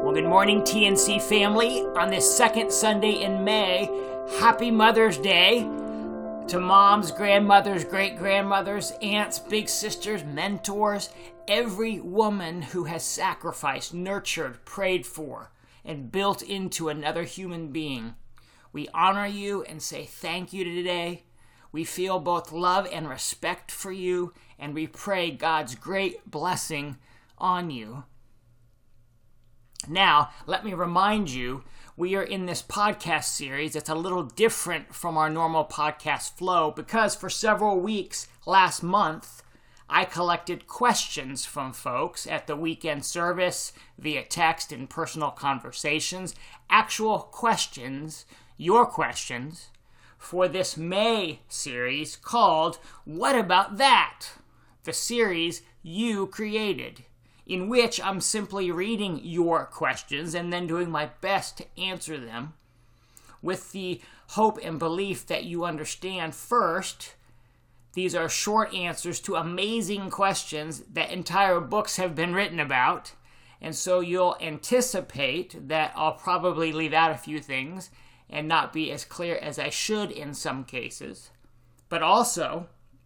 Well, good morning, TNC family. On this second Sunday in May, happy Mother's Day to moms, grandmothers, great-grandmothers, aunts, big sisters, mentors, every woman who has sacrificed, nurtured, prayed for, and built into another human being. We honor you and say thank you today. We feel both love and respect for you, and we pray God's great blessing on you. Now, let me remind you, we are in this podcast series. It's a little different from our normal podcast flow because for several weeks last month, I collected questions from folks at the weekend service via text and personal conversations, actual questions, your questions, for this May series called What About That? The series you created, in which I'm simply reading your questions and then doing my best to answer them with the hope and belief that you understand first, these are short answers to amazing questions that entire books have been written about, and so you'll anticipate that I'll probably leave out a few things and not be as clear as I should in some cases. But also,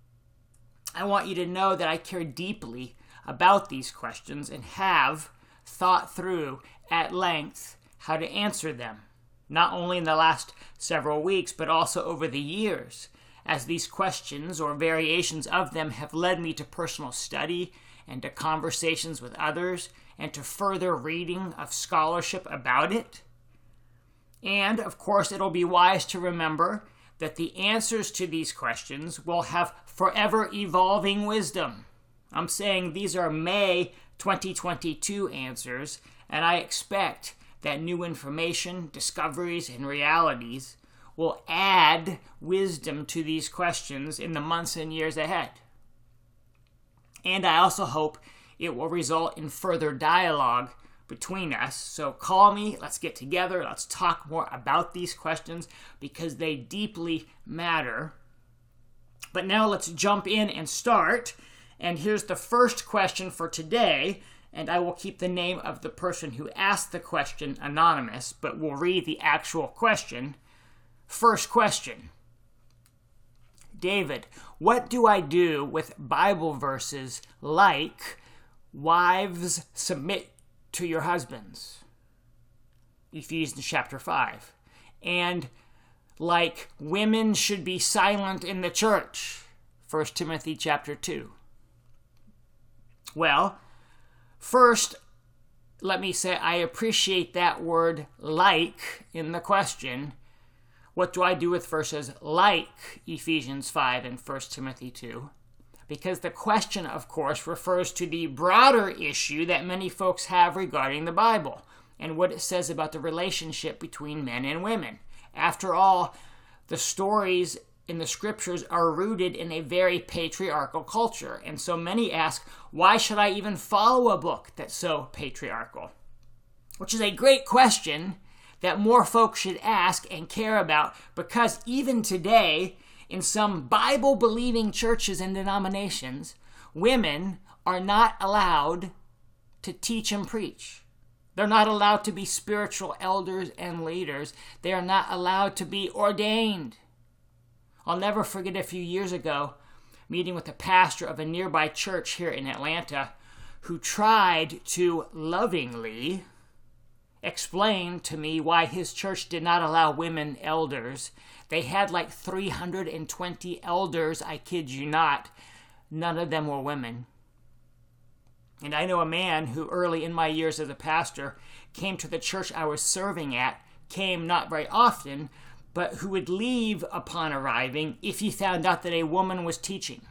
I want you to know that I care deeply about these questions and have thought through at length how to answer them, not only in the last several weeks, but also over the years, as these questions or variations of them have led me to personal study and to conversations with others and to further reading of scholarship about it. And, of course, it'll be wise to remember that the answers to these questions will have forever evolving wisdom. I'm saying these are May 2022 answers, and I expect that new information, discoveries, and realities will add wisdom to these questions in the months and years ahead. And I also hope it will result in further dialogue between us. So call me, let's get together, let's talk more about these questions because they deeply matter. But now let's jump in and start. And here's the first question for today, and I will keep the name of the person who asked the question anonymous, but we'll read the actual question. First question. David, what do I do with Bible verses like, wives submit to your husbands, Ephesians chapter 5, and like, women should be silent in the church, 1 Timothy chapter 2? Well, first, let me say I appreciate that word like in the question. What do I do with verses like Ephesians 5 and 1 Timothy 2? Because the question, of course, refers to the broader issue that many folks have regarding the Bible and what it says about the relationship between men and women. After all, the stories in the scriptures are rooted in a very patriarchal culture. And so many ask, why should I even follow a book that's so patriarchal? Which is a great question that more folks should ask and care about, because even today, in some Bible-believing churches and denominations, women are not allowed to teach and preach. They're not allowed to be spiritual elders and leaders. They are not allowed to be ordained. I'll never forget a few years ago meeting with a pastor of a nearby church here in Atlanta who tried to lovingly explain to me why his church did not allow women elders. They had like 320 elders, I kid you not. None of them were women. And I know a man who early in my years as a pastor came to the church I was serving at, came not very often, but who would leave upon arriving if he found out that a woman was teaching.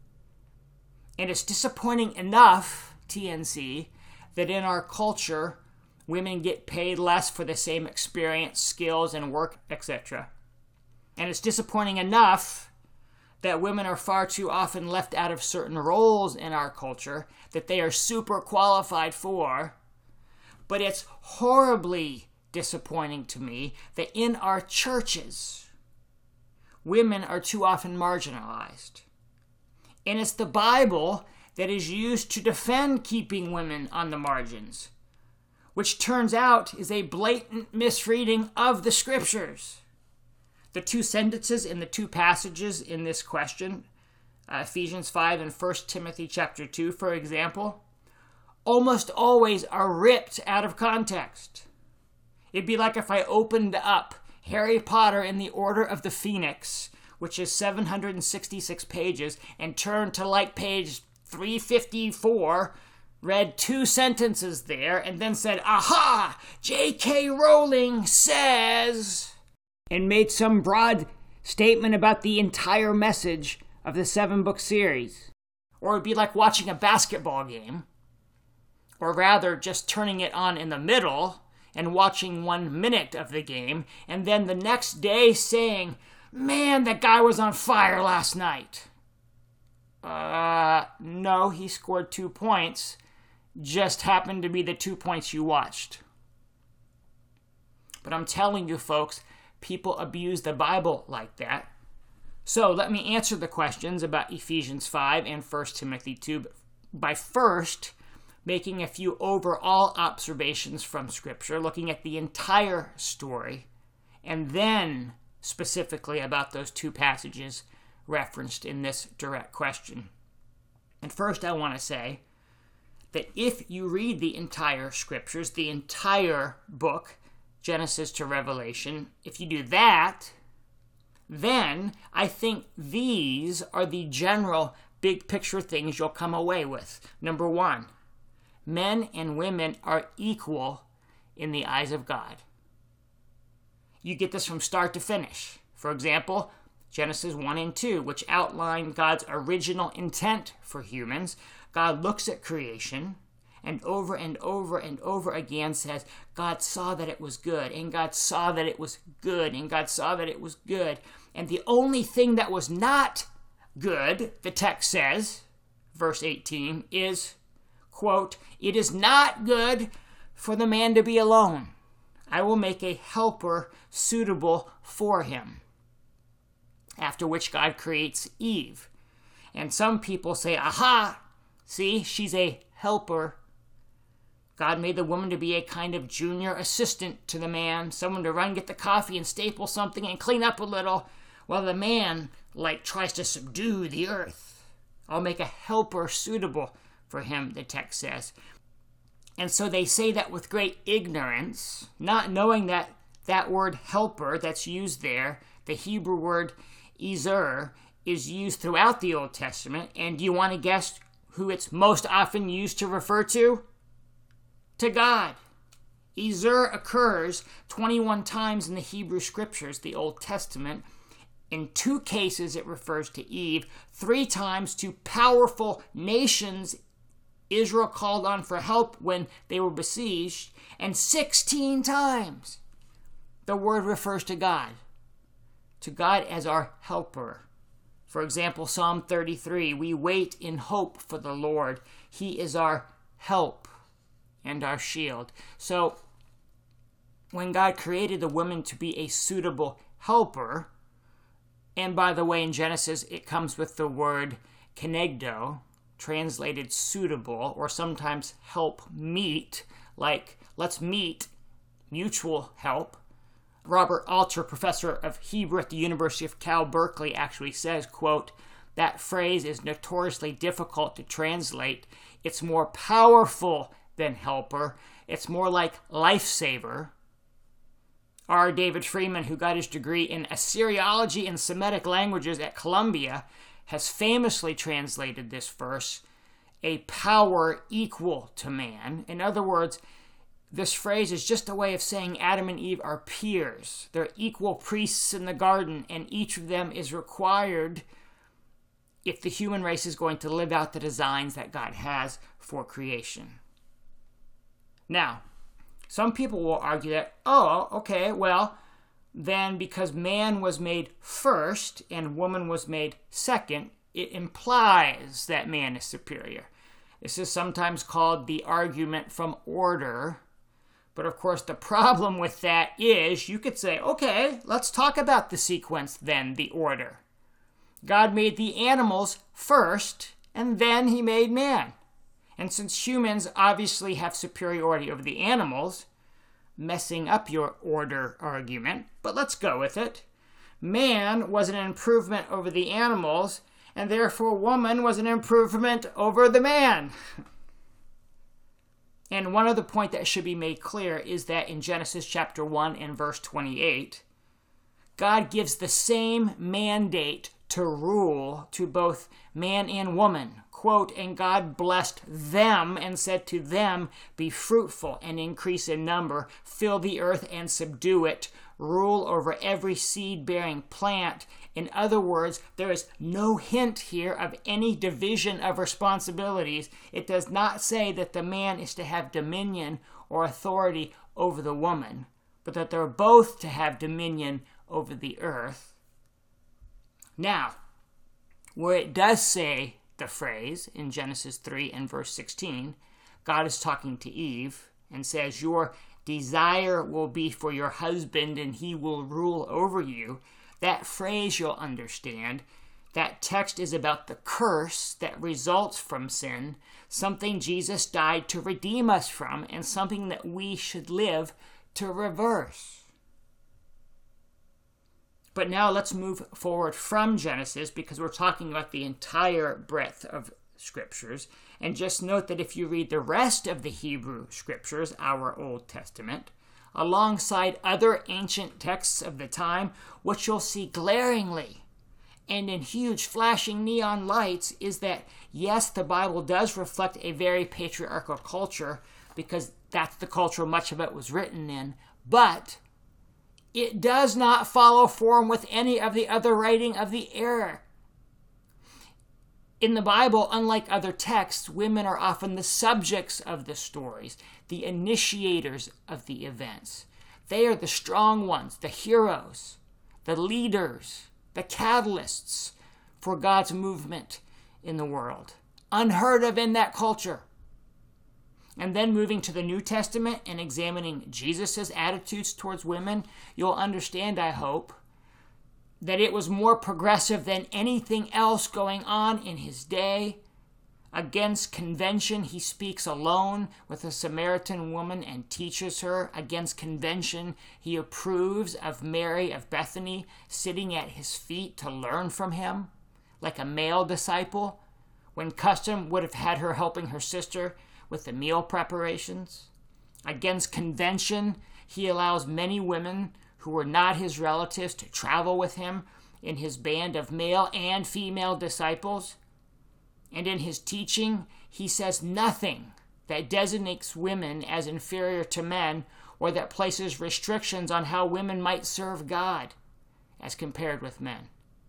And it's disappointing enough, TNC, that in our culture, women get paid less for the same experience, skills, and work, etc. And it's disappointing enough that women are far too often left out of certain roles in our culture that they are super qualified for. But it's horribly disappointing to me that in our churches, women are too often marginalized. And it's the Bible that is used to defend keeping women on the margins. which turns out is a blatant misreading of the scriptures. The two sentences in the two passages in this question, Ephesians 5 and 1 Timothy chapter 2, for example, almost always are ripped out of context. It'd be like if I opened up Harry Potter and the Order of the Phoenix, which is 766 pages, and turned to like page 354, read two sentences there, and then said, "Aha! J.K. Rowling says," and made some broad statement about the entire message of the 7-book series. Or it'd be like watching a basketball game, or rather just turning it on in the middle and watching 1 minute of the game, and then the next day saying, "Man, that guy was on fire last night." No, he scored 2 points. Just happened to be the 2 points you watched. But I'm telling you, folks, people abuse the Bible like that. So let me answer the questions about Ephesians 5 and 1 Timothy 2 by first making a few overall observations from Scripture, looking at the entire story, and then specifically about those two passages referenced in this direct question. And first I want to say that if you read the entire Scriptures, the entire book, Genesis to Revelation, if you do that, then I think these are the general big picture things you'll come away with. Number one, men and women are equal in the eyes of God. You get this from start to finish. For example, Genesis 1 and 2, which outline God's original intent for humans. God looks at creation and over and over again says, God saw that it was good, and God saw that it was good, and God saw that it was good. And the only thing that was not good, the text says, verse 18, is, quote, "It is not good for the man to be alone. I will make a helper suitable for him." After which God creates Eve. And some people say, aha, see, she's a helper. God made the woman to be a kind of junior assistant to the man, someone to run, get the coffee and staple something and clean up a little, while the man, tries to subdue the earth. I'll make a helper suitable for him, the text says. And so they say that with great ignorance, not knowing that that word helper that's used there, the Hebrew word Ezer, is used throughout the Old Testament. And do you want to guess who it's most often used to refer to? To God. Ezer occurs 21 times in the Hebrew Scriptures, the Old Testament. In 2 cases, it refers to Eve. 3 times to powerful nations Israel called on for help when they were besieged. And 16 times, the word refers to God as our helper. For example, Psalm 33, we wait in hope for the Lord. He is our help and our shield. So, when God created the woman to be a suitable helper, and by the way, in Genesis, it comes with the word kenegdo, translated suitable, or sometimes help meet, like let's meet, mutual help. Robert Alter, professor of Hebrew at the University of Cal Berkeley, actually says, quote, "That phrase is notoriously difficult to translate. It's more powerful than helper. It's more like lifesaver." R. David Freeman, who got his degree in Assyriology and Semitic languages at Columbia, has famously translated this verse, a power equal to man. In other words, this phrase is just a way of saying Adam and Eve are peers. They're equal priests in the garden, and each of them is required if the human race is going to live out the designs that God has for creation. Now, some people will argue that, then because man was made first and woman was made second, it implies that man is superior. This is sometimes called the argument from order. But of course, the problem with that is you could say, okay, let's talk about the sequence then, the order. God made the animals first, and then he made man. And since humans obviously have superiority over the animals, messing up your order argument, but let's go with it, man was an improvement over the animals, and therefore woman was an improvement over the man. And one other point that should be made clear is that in Genesis chapter 1 and verse 28, God gives the same mandate to rule to both man and woman. Quote, and God blessed them and said to them, be fruitful and increase in number, fill the earth and subdue it, rule over every seed-bearing plant. In other words, there is no hint here of any division of responsibilities. It does not say that the man is to have dominion or authority over the woman, but that they're both to have dominion over the earth. Now, where it does say the phrase in Genesis 3 and verse 16, God is talking to Eve and says, your desire will be for your husband and he will rule over you. That phrase, you'll understand, that text is about the curse that results from sin, something Jesus died to redeem us from, and something that we should live to reverse. But now let's move forward from Genesis, because we're talking about the entire breadth of scriptures. And just note that if you read the rest of the Hebrew scriptures, our Old Testament, alongside other ancient texts of the time, what you'll see glaringly and in huge flashing neon lights is that, yes, the Bible does reflect a very patriarchal culture, because that's the culture much of it was written in, but it does not follow form with any of the other writing of the era. In the Bible, unlike other texts, women are often the subjects of the stories, the initiators of the events. They are the strong ones, the heroes, the leaders, the catalysts for God's movement in the world. Unheard of in that culture. And then moving to the New Testament and examining Jesus' attitudes towards women, you'll understand, I hope, that it was more progressive than anything else going on in his day. Against convention, he speaks alone with a Samaritan woman and teaches her. Against convention, he approves of Mary of Bethany sitting at his feet to learn from him, like a male disciple, when custom would have had her helping her sister with the meal preparations. Against convention, he allows many women who were not his relatives to travel with him in his band of male and female disciples. And in his teaching, he says nothing that designates women as inferior to men or that places restrictions on how women might serve God as compared with men.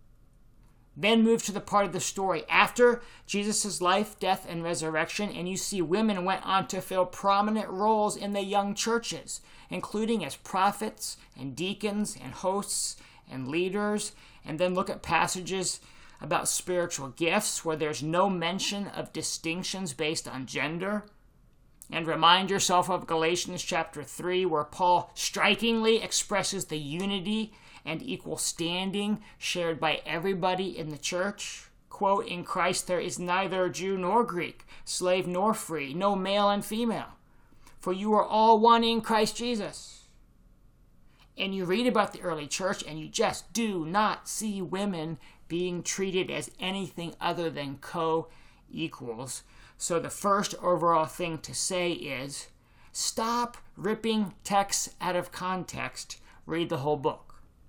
Then move to the part of the story after Jesus' life, death, and resurrection, and you see women went on to fill prominent roles in the young churches, including as prophets and deacons and hosts and leaders. And then look at passages about spiritual gifts where there's no mention of distinctions based on gender. And remind yourself of Galatians chapter 3, where Paul strikingly expresses the unity and equal standing shared by everybody in the church. Quote, in Christ there is neither Jew nor Greek, slave nor free, no male and female, for you are all one in Christ Jesus. And you read about the early church and you just do not see women being treated as anything other than co-equals. So the first overall thing to say is, stop ripping texts out of context, read the whole book.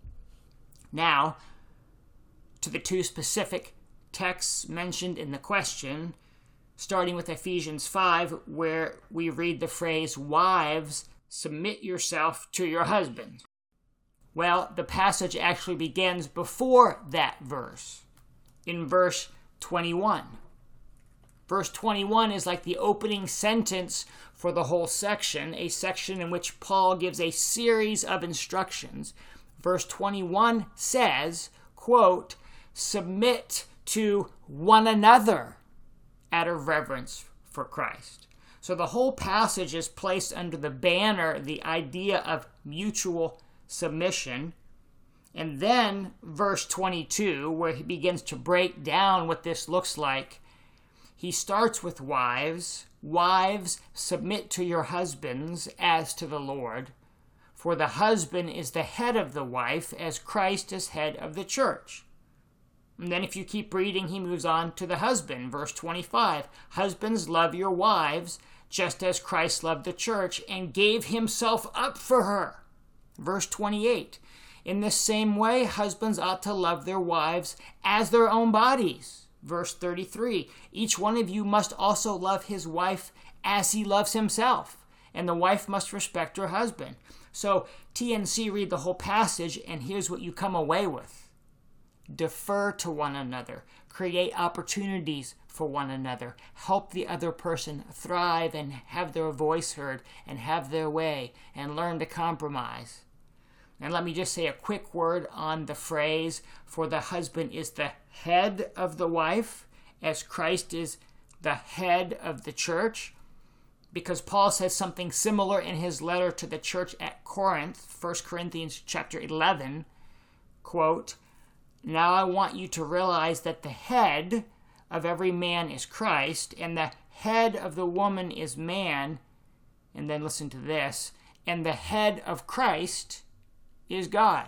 Now, to the two specific texts mentioned in the question, starting with Ephesians 5, where we read the phrase, wives, submit yourself to your husband. Well, the passage actually begins before that verse, in verse 21. Verse 21 is like the opening sentence for the whole section, a section in which Paul gives a series of instructions. Verse 21 says, quote, submit to one another out of reverence for Christ. So the whole passage is placed under the banner, the idea of mutual submission. And then verse 22, where he begins to break down what this looks like, he starts with wives. Wives, submit to your husbands as to the Lord. For the husband is the head of the wife, as Christ is head of the church. And then if you keep reading, he moves on to the husband. Verse 25, husbands, love your wives, just as Christ loved the church and gave himself up for her. Verse 28, in this same way, husbands ought to love their wives as their own bodies. Verse 33, each one of you must also love his wife as he loves himself, and the wife must respect her husband. So TNC read the whole passage, and here's what you come away with. Defer to one another. Create opportunities for one another. Help the other person thrive and have their voice heard and have their way and learn to compromise. And let me just say a quick word on the phrase, for the husband is the head of the wife, as Christ is the head of the church. Because Paul says something similar in his letter to the church at Corinth, 1 Corinthians chapter 11, quote, now I want you to realize that the head of every man is Christ, and the head of the woman is man, and then listen to this, and the head of Christ is God.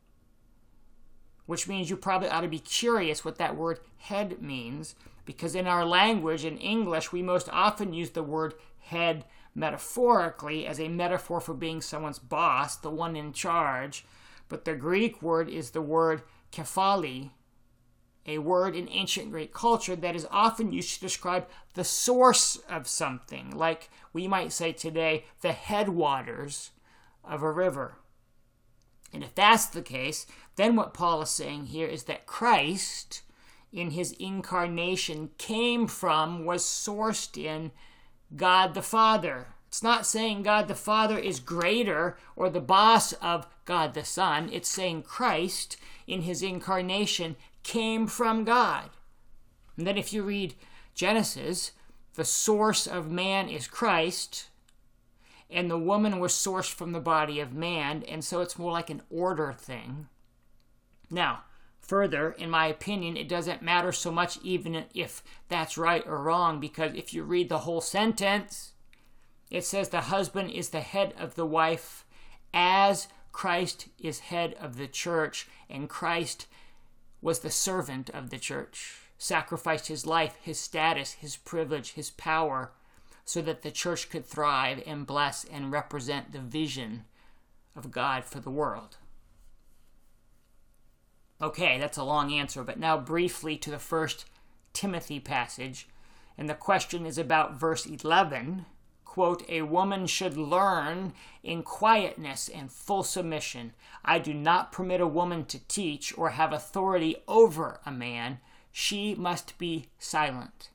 Which means you probably ought to be curious what that word head means, because in our language, in English, we most often use the word head metaphorically as a metaphor for being someone's boss, the one in charge, but the Greek word is the word kephali, a word in ancient Greek culture that is often used to describe the source of something, like we might say today, the headwaters of a river. And if that's the case, then what Paul is saying here is that Christ, in his incarnation, came from, was sourced in God the Father. It's not saying God the Father is greater or the boss of God the Son. It's saying Christ, in his incarnation, came from God. And then if you read Genesis, the source of man is Christ, and the woman was sourced from the body of man, and so it's more like an order thing. Now, further, in my opinion, it doesn't matter so much even if that's right or wrong, because if you read the whole sentence, it says the husband is the head of the wife as Christ is head of the church, and Christ was the servant of the church, sacrificed his life, his status, his privilege, his power, so that the church could thrive and bless and represent the vision of God for the world. Okay, that's a long answer, but now briefly to the 1 Timothy passage, and the question is about verse 11. Quote, a woman should learn in quietness and full submission. I do not permit a woman to teach or have authority over a man. She must be silent.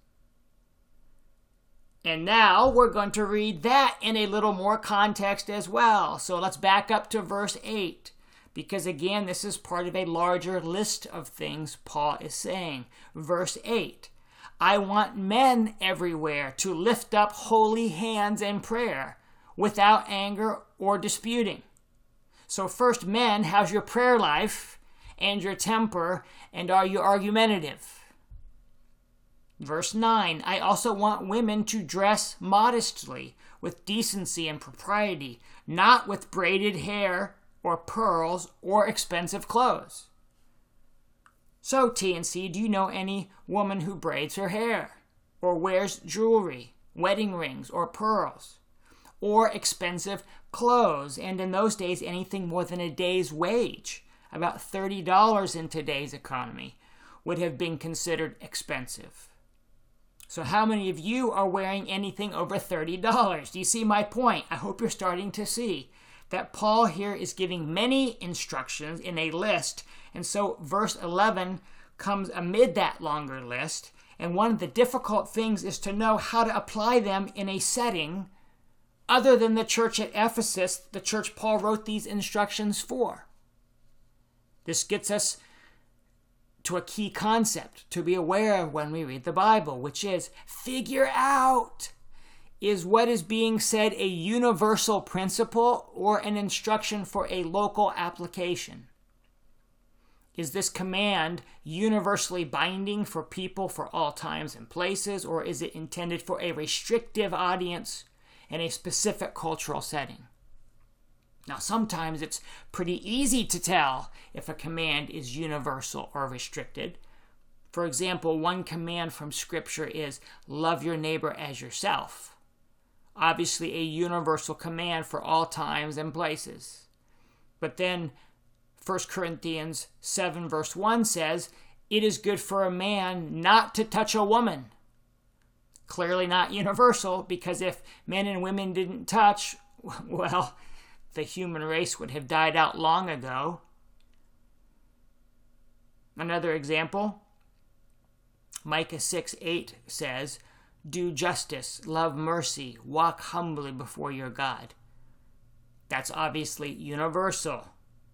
And now we're going to read that in a little more context as well. So let's back up to verse 8. Because again, this is part of a larger list of things Paul is saying. Verse 8. I want men everywhere to lift up holy hands in prayer without anger or disputing. So first, men, how's your prayer life and your temper, and are you argumentative? Verse 9, I also want women to dress modestly with decency and propriety, not with braided hair or pearls or expensive clothes. So, TNC, do you know any woman who braids her hair, or wears jewelry, wedding rings, or pearls, or expensive clothes, and in those days anything more than a day's wage, about $30 in today's economy, would have been considered expensive? So how many of you are wearing anything over $30? Do you see my point? I hope you're starting to see that Paul here is giving many instructions in a list. And so verse 11 comes amid that longer list. And one of the difficult things is to know how to apply them in a setting other than the church at Ephesus, the church Paul wrote these instructions for. This gets us to a key concept to be aware of when we read the Bible, which is figure out, is what is being said a universal principle or an instruction for a local application? Is this command universally binding for people for all times and places, or is it intended for a restrictive audience in a specific cultural setting? Now, sometimes it's pretty easy to tell if a command is universal or restricted. For example, one command from Scripture is love your neighbor as yourself. Obviously, a universal command for all times and places. But then 1 Corinthians 7 verse 1 says, it is good for a man not to touch a woman. Clearly not universal, because if men and women didn't touch, well, the human race would have died out long ago. Another example, Micah 6:8 says, do justice, love mercy, walk humbly before your God. That's obviously universal.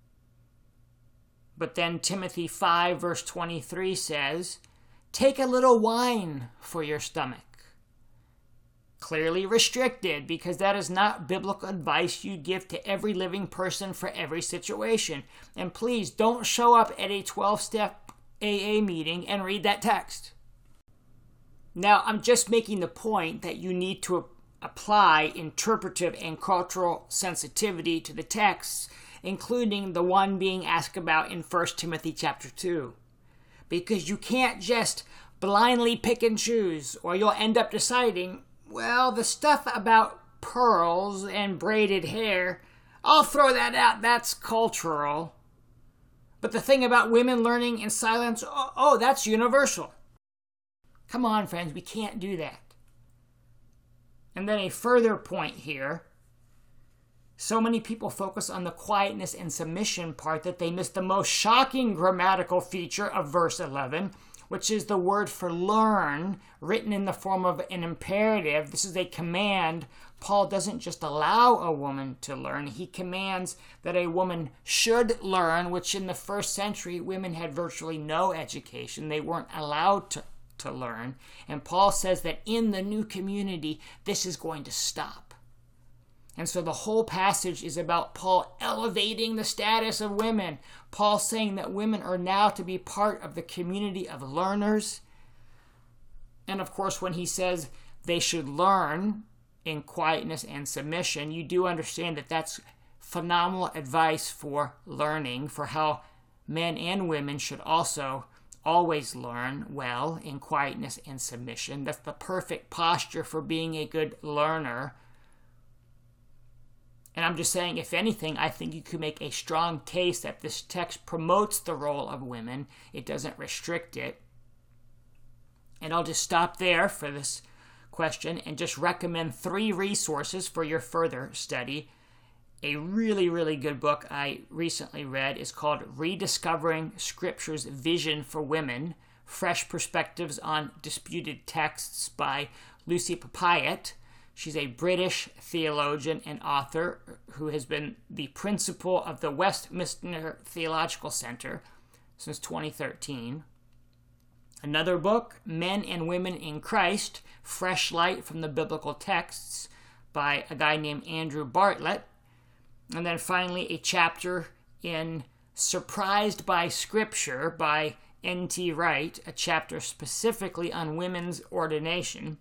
But then Timothy 5 verse 23 says, take a little wine for your stomach. Clearly restricted, because that is not biblical advice you give to every living person for every situation. And please don't show up at a 12-step AA meeting and read that text. Now, I'm just making the point that you need to apply interpretive and cultural sensitivity to the texts, including the one being asked about in 1 Timothy chapter 2. Because you can't just blindly pick and choose, or you'll end up deciding, well, the stuff about pearls and braided hair, I'll throw that out, that's cultural. But the thing about women learning in silence, oh, that's universal. Come on, friends, we can't do that. And then a further point here, so many people focus on the quietness and submission part that they miss the most shocking grammatical feature of verse 11, which is the word for learn, written in the form of an imperative. This is a command. Paul doesn't just allow a woman to learn, he commands that a woman should learn, which in the first century, women had virtually no education. They weren't allowed to learn. And Paul says that in the new community, this is going to stop. And so the whole passage is about Paul elevating the status of women. Paul saying that women are now to be part of the community of learners. And of course, when he says they should learn in quietness and submission, you do understand that that's phenomenal advice for learning, for how men and women should also always learn well in quietness and submission. That's the perfect posture for being a good learner. And I'm just saying, if anything, I think you could make a strong case that this text promotes the role of women. It doesn't restrict it. And I'll just stop there for this question and just recommend 3 resources for your further study. A really, really good book I recently read is called Rediscovering Scripture's Vision for Women, Fresh Perspectives on Disputed Texts by Lucy Papayette. She's a British theologian and author who has been the principal of the Westminster Theological Center since 2013. Another book, Men and Women in Christ, Fresh Light from the Biblical Texts by a guy named Andrew Bartlett. And then finally a chapter in Surprised by Scripture by N.T. Wright, a chapter specifically on women's ordination.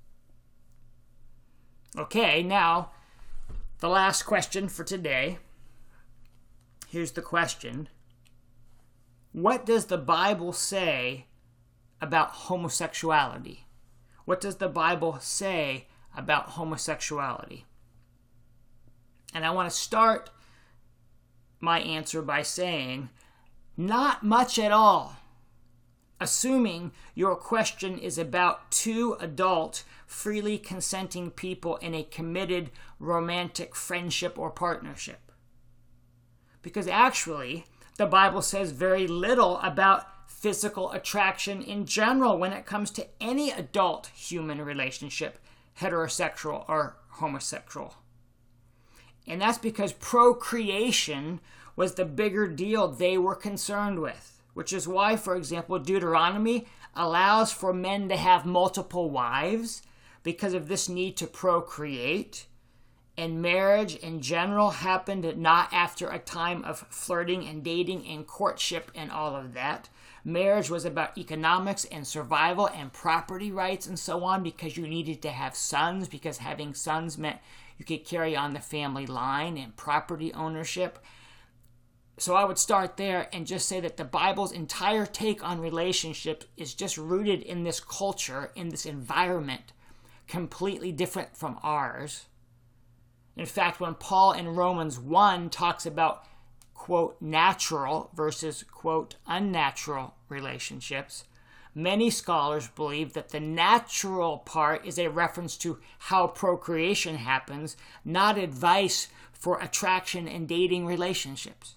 Okay, now, the last question for today. Here's the question. What does the Bible say about homosexuality? What does the Bible say about homosexuality? And I want to start my answer by saying, not much at all. Assuming your question is about 2 adult, freely consenting people in a committed romantic friendship or partnership. Because actually, the Bible says very little about physical attraction in general when it comes to any adult human relationship, heterosexual or homosexual. And that's because procreation was the bigger deal they were concerned with. Which is why, for example, Deuteronomy allows for men to have multiple wives because of this need to procreate. And marriage in general happened not after a time of flirting and dating and courtship and all of that. Marriage was about economics and survival and property rights and so on, because you needed to have sons, because having sons meant you could carry on the family line and property ownership. So I would start there and just say that the Bible's entire take on relationships is just rooted in this culture, in this environment, completely different from ours. In fact, when Paul in Romans 1 talks about, quote, natural versus, quote, unnatural relationships, many scholars believe that the natural part is a reference to how procreation happens, not advice for attraction and dating relationships.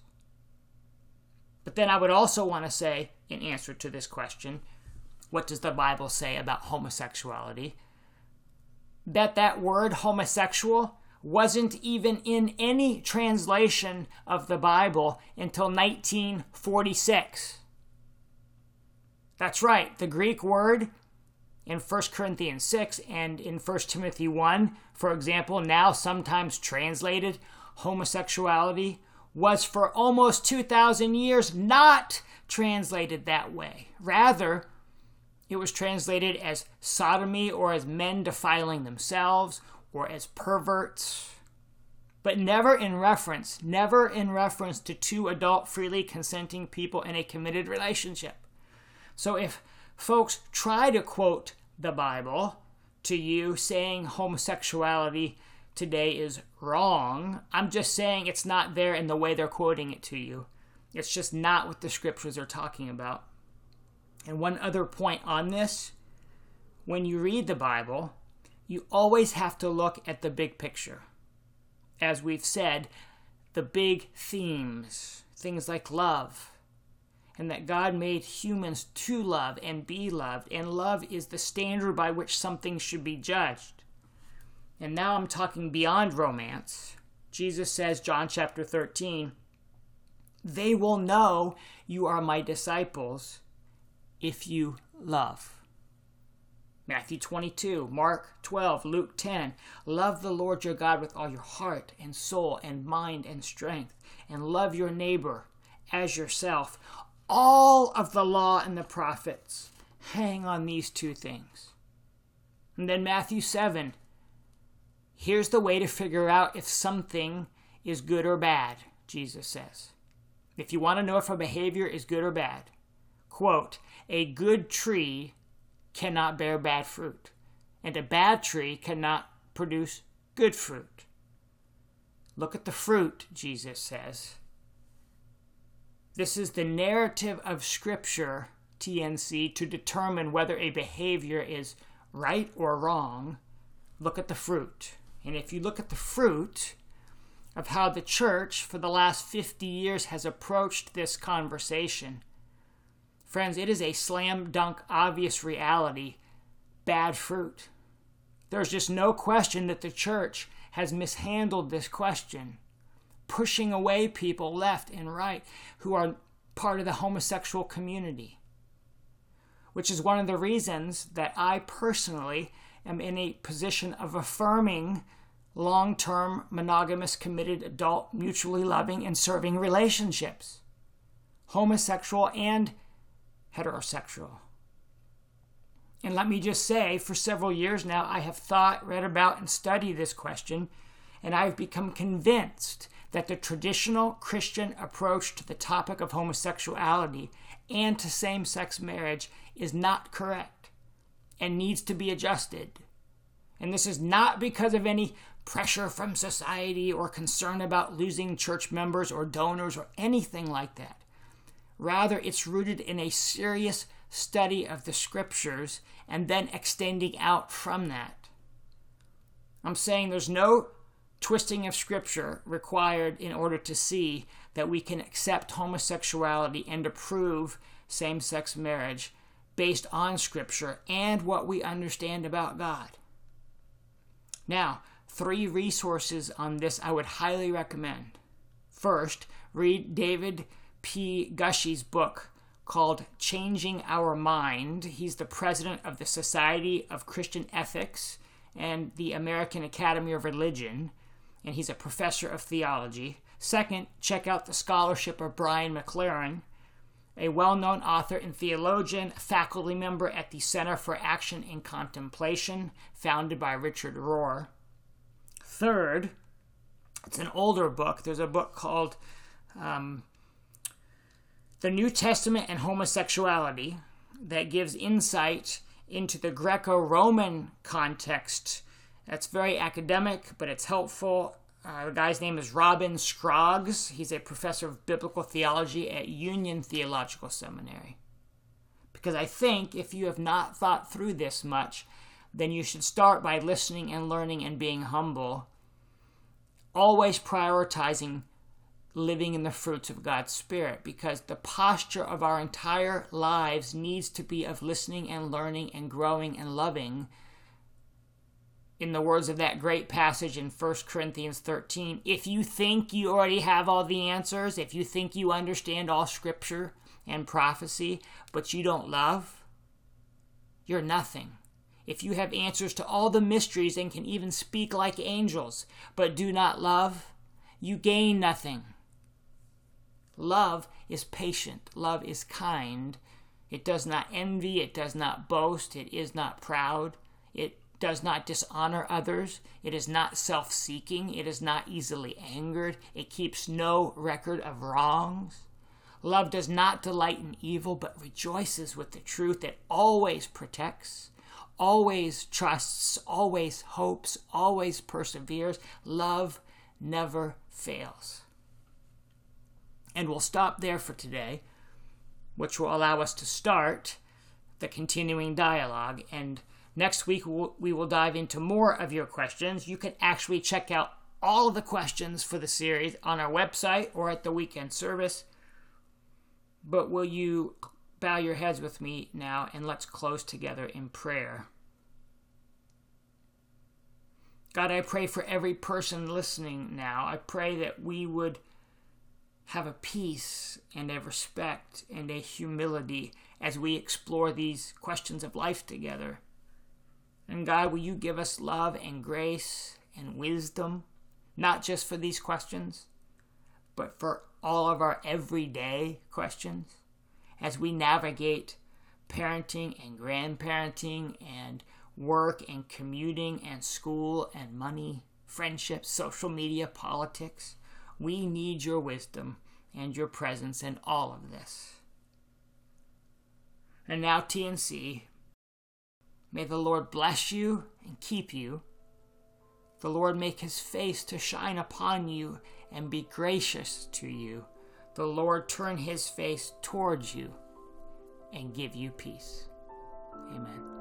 But then I would also want to say, in answer to this question, what does the Bible say about homosexuality? That word homosexual wasn't even in any translation of the Bible until 1946. That's right, the Greek word in 1 Corinthians 6 and in 1 Timothy 1, for example, now sometimes translated homosexuality, was for almost 2,000 years not translated that way. Rather, it was translated as sodomy, or as men defiling themselves, or as perverts, but never in reference to two adult, freely consenting people in a committed relationship. So if folks try to quote the Bible to you saying homosexuality today is wrong, I'm just saying it's not there in the way they're quoting it to you. It's just not what the scriptures are talking about. And one other point on this, when you read the Bible, you always have to look at the big picture. As we've said, the big themes, things like love, and that God made humans to love and be loved, and love is the standard by which something should be judged. And now I'm talking beyond romance. Jesus says, John chapter 13, "They will know you are my disciples if you love." Matthew 22, Mark 12, Luke 10. "Love the Lord your God with all your heart and soul and mind and strength, and love your neighbor as yourself. All of the law and the prophets hang on these two things." And then Matthew 7. "Here's the way to figure out if something is good or bad," Jesus says. If you want to know if a behavior is good or bad, quote, "A good tree cannot bear bad fruit, and a bad tree cannot produce good fruit." Look at the fruit, Jesus says. This is the narrative of Scripture, TNC, to determine whether a behavior is right or wrong. Look at the fruit. And if you look at the fruit of how the church for the last 50 years has approached this conversation, friends, it is a slam dunk obvious reality. Bad fruit. There's just no question that the church has mishandled this question, pushing away people left and right who are part of the homosexual community, which is one of the reasons that I personally am in a position of affirming long-term, monogamous, committed, adult, mutually loving and serving relationships, homosexual and heterosexual. And let me just say, for several years now, I have thought, read about, and studied this question, and I've become convinced that the traditional Christian approach to the topic of homosexuality and to same-sex marriage is not correct and needs to be adjusted. And this is not because of any pressure from society or concern about losing church members or donors or anything like that. Rather, it's rooted in a serious study of the scriptures and then extending out from that. I'm saying there's no twisting of scripture required in order to see that we can accept homosexuality and approve same-sex marriage based on scripture and what we understand about God. Now, 3 resources on this I would highly recommend. First, read David P. Gushie's book called Changing Our Mind. He's the president of the Society of Christian Ethics and the American Academy of Religion. and he's a professor of theology. Second, check out the scholarship of Brian McLaren, a well-known author and theologian, faculty member at the Center for Action and Contemplation, founded by Richard Rohr. Third, it's an older book. There's a book called The New Testament and Homosexuality that gives insight into the Greco-Roman context. That's very academic, but it's helpful. The guy's name is Robin Scroggs. He's a professor of biblical theology at Union Theological Seminary. Because I think if you have not thought through this much, then you should start by listening and learning and being humble, always prioritizing living in the fruits of God's Spirit, because the posture of our entire lives needs to be of listening and learning and growing and loving. In the words of that great passage in 1 Corinthians 13, if you think you already have all the answers, if you think you understand all Scripture and prophecy, but you don't love, you're nothing. If you have answers to all the mysteries and can even speak like angels, but do not love, you gain nothing. Love is patient. Love is kind. It does not envy. It does not boast. It is not proud. It does not dishonor others. It is not self-seeking. It is not easily angered. It keeps no record of wrongs. Love does not delight in evil, but rejoices with the truth. It always protects, always trusts, always hopes, always perseveres. Love never fails. And we'll stop there for today, which will allow us to start the continuing dialogue. And next week, we will dive into more of your questions. You can actually check out all of the questions for the series on our website or at the weekend service. But will you bow your heads with me now, and let's close together in prayer. God, I pray for every person listening now. I pray that we would have a peace and a respect and a humility as we explore these questions of life together. And God, will you give us love and grace and wisdom, not just for these questions, but for all of our everyday questions as we navigate parenting and grandparenting and work and commuting and school and money, friendships, social media, politics. We need your wisdom and your presence in all of this. And now, TNC, may the Lord bless you and keep you. The Lord make his face to shine upon you and be gracious to you. The Lord turn his face towards you and give you peace. Amen.